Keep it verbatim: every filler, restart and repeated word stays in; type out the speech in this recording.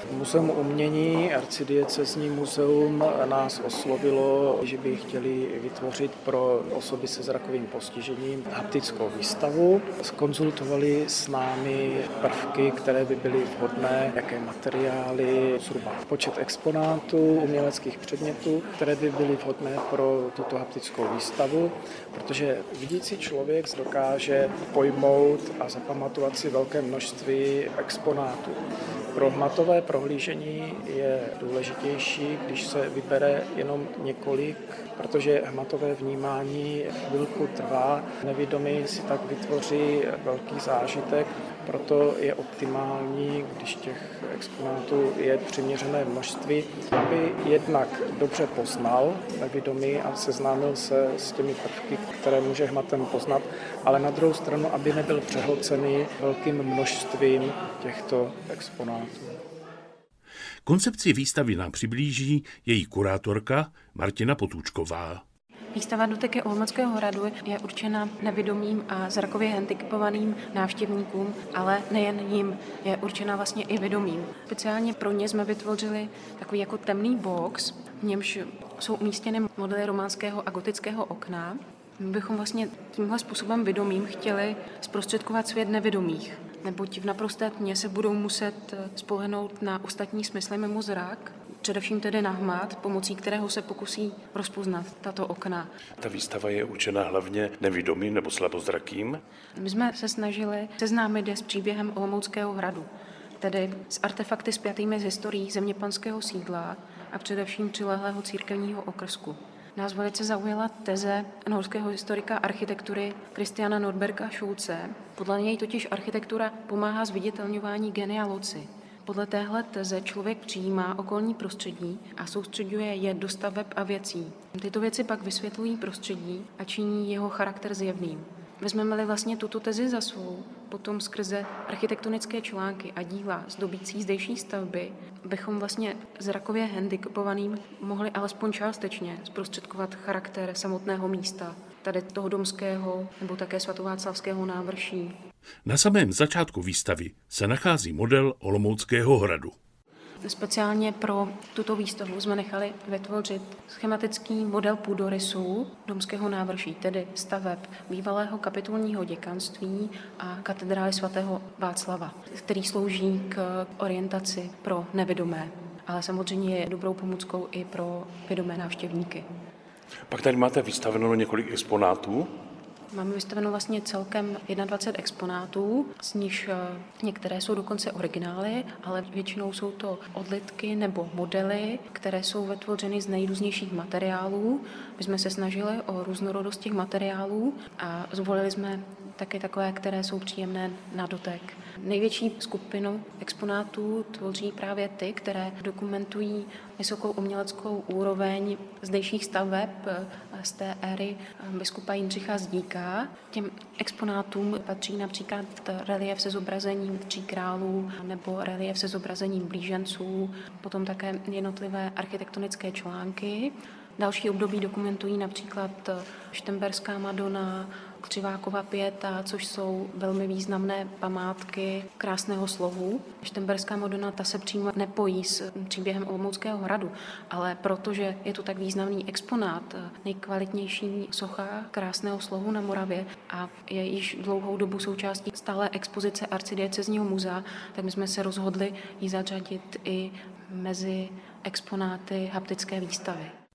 Muzeum umění, arcidiecezní muzeum nás oslovilo, že by chtěli vytvořit pro osoby se zrakovým postižením haptickou výstavu. Zkonzultovali s námi prvky, které by byly vhodné, jaké materiály, zhruba počet exponátů, uměleckých předmětů, které by byly vhodné pro tuto haptickou výstavu, protože vidící člověk dokáže pojmout a zapamatovat si velké množství exponátů. Pro hmatové prohlížení je důležitější, když se vybere jenom několik, protože hmatové vnímání chvilku trvá. Nevědomý si tak vytvoří velký zážitek, proto je optimální, když těch exponátů je přiměřené množství, aby jednak dobře poznal nevědomý a seznámil se s těmi prvky, které může hmatem poznat, ale na druhou stranu, aby nebyl přehlcený velkým množstvím těchto exponátů. Koncepci výstavy nám přiblíží její kurátorka Martina Potůčková. Výstava Doteky Olomouckého hradu je určena nevidomým a zrakově handicapovaným návštěvníkům, ale nejen jim, je určena vlastně i vědomým. Speciálně pro ně jsme vytvořili takový jako temný box, v němž jsou umístěny modely románského a gotického okna. My bychom vlastně tímhle způsobem vědomým chtěli zprostředkovat svět nevědomých, neboť v naprosté tmě se budou muset spolehnout na ostatní smysly mimo zrak, především tedy na hmat, pomocí kterého se pokusí rozpoznat tato okna. Ta výstava je určena hlavně nevidomým nebo slabozrakým. My jsme se snažili seznámit je s příběhem Olomouckého hradu, tedy s artefakty spjatými s historií zeměpanského sídla a především přilehlého církevního okrsku. Nás velice zaujala teze norského historika architektury Christiana Nordberga Schulze. Podle něj totiž architektura pomáhá zviditelňování genia loci. Podle téhle teze člověk přijímá okolní prostředí a soustředuje je do staveb a věcí. Tyto věci pak vysvětlují prostředí a činí jeho charakter zjevným. Vezmeme-li vlastně tuto tezi za svou, potom skrze architektonické články a díla zdobící zdejší stavby bychom vlastně zrakově handicapovaným mohli alespoň částečně zprostředkovat charakter samotného místa, tady toho domského nebo také svatováclavského návrší. Na samém začátku výstavy se nachází model Olomouckého hradu. Speciálně pro tuto výstavu jsme nechali vytvořit schematický model půdorysu domského návrší, tedy staveb bývalého kapitulního děkanství a katedrály svatého Václava, který slouží k orientaci pro nevidomé, ale samozřejmě je dobrou pomůckou i pro vědomé návštěvníky. Pak tady máte vystaveno několik exponátů. Máme vystaveno vlastně celkem dvacet jedna exponátů, z nich některé jsou dokonce originály, ale většinou jsou to odlitky nebo modely, které jsou vytvořeny z nejrůznějších materiálů. My jsme se snažili o různorodost těch materiálů a zvolili jsme také takové, které jsou příjemné na dotek. Největší skupinu exponátů tvoří právě ty, které dokumentují vysokou uměleckou úroveň zdejších staveb z té éry biskupa Jindřicha Zdíka. Těm exponátům patří například relief se zobrazením tří králů nebo relief se zobrazením blíženců, potom také jednotlivé architektonické články. Další období dokumentují například Štemberská Madona, Křivákova Pieta, což jsou velmi významné památky krásného slohu. Štemberská Madona ta se přímo nepojí s příběhem Olomouckého hradu, ale protože je to tak významný exponát, nejkvalitnější socha krásného slohu na Moravě a je již dlouhou dobu součástí stále expozice arcidiecezního muzea, tak my jsme se rozhodli ji zařadit i mezi exponáty haptické výstavy.